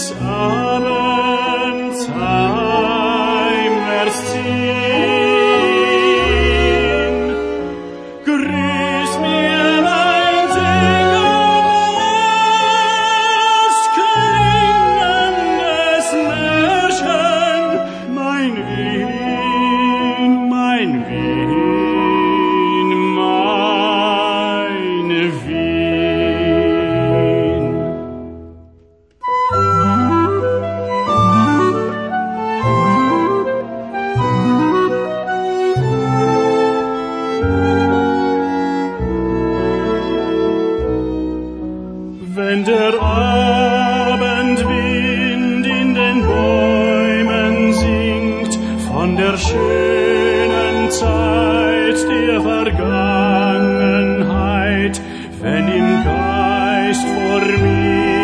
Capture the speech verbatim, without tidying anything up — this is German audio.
des Abends heimwärts ziehn. Grüß mir mein Singen, das klingendes Märchen, mein Wien, mein Wien, mein Wien. Wenn der Abendwind in den Bäumen singt, von der schönen Zeit der Vergangenheit, wenn im Geist vor mir